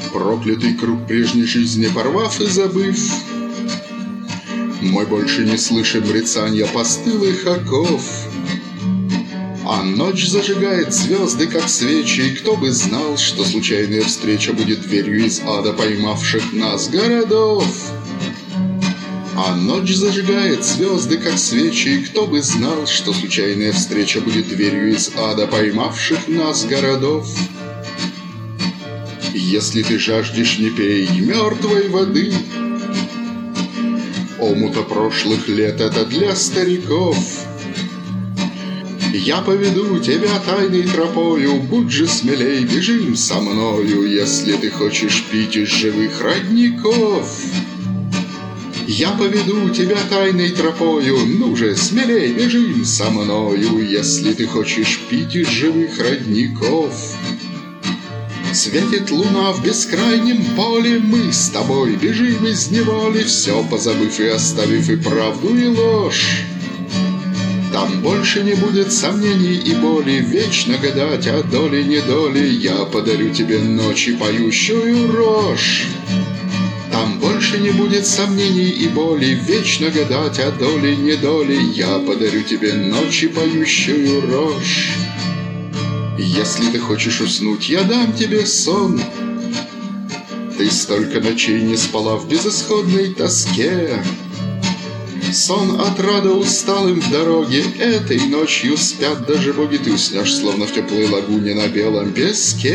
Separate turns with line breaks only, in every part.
Проклятый круг прежней жизни порвав и забыв, мы больше не слышим рицанья постылых оков. А ночь зажигает звезды, как свечи, и кто бы знал, что случайная встреча будет дверью из ада поймавших нас городов. А ночь зажигает звезды, как свечи, и кто бы знал, что случайная встреча будет дверью из ада поймавших нас городов. Если ты жаждешь, не пей мертвой воды. Омута прошлых лет — это для стариков. Я поведу тебя тайной тропою, будь же смелей, бежим со мною, если ты хочешь пить из живых родников. Я поведу тебя тайной тропою, ну же, смелей, бежим со мною, если ты хочешь пить из живых родников. Светит луна в бескрайнем поле, мы с тобой бежим из неволи, все позабыв и оставив и правду, и ложь. Там больше не будет сомнений и боли, вечно гадать о доле недоли, я подарю тебе ночи поющую рожь. Там больше не будет сомнений и боли, вечно гадать о доле недоли, я подарю тебе ночи поющую рожь. Если ты хочешь уснуть, я дам тебе сон. Ты столько ночей не спала в безысходной тоске. Сон от рада усталым в дороге, этой ночью спят даже боги. Ты уснешь, словно в теплой лагуне на белом песке.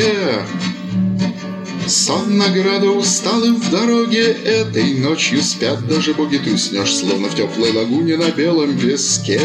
Сон награда усталым в дороге, этой ночью спят даже боги. Ты уснешь, словно в теплой лагуне на белом песке.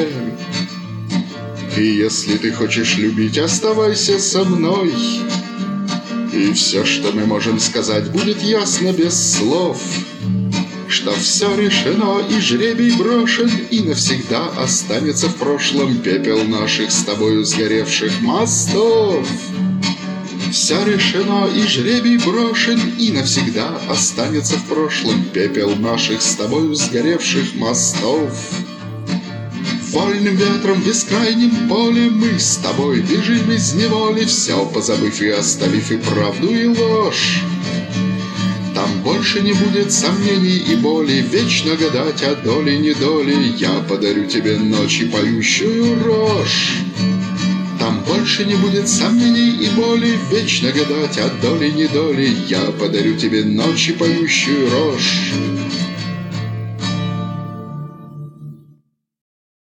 И если ты хочешь любить, оставайся со мной. И все, что мы можем сказать, будет ясно без слов, что все решено и жребий брошен, и навсегда останется в прошлом пепел наших с тобою сгоревших мостов. Все решено и жребий брошен, и навсегда останется в прошлом пепел наших с тобою сгоревших мостов. Вольным ветром в бескрайнем поле мы с тобой бежим из неволи, все позабыв и оставив и правду, и ложь. Там больше не будет сомнений и боли, вечно гадать о доле недоли, я подарю тебе ночи поющую рожь. Там больше не будет сомнений и боли, вечно гадать о доле недоли, я подарю тебе ночи поющую рожь.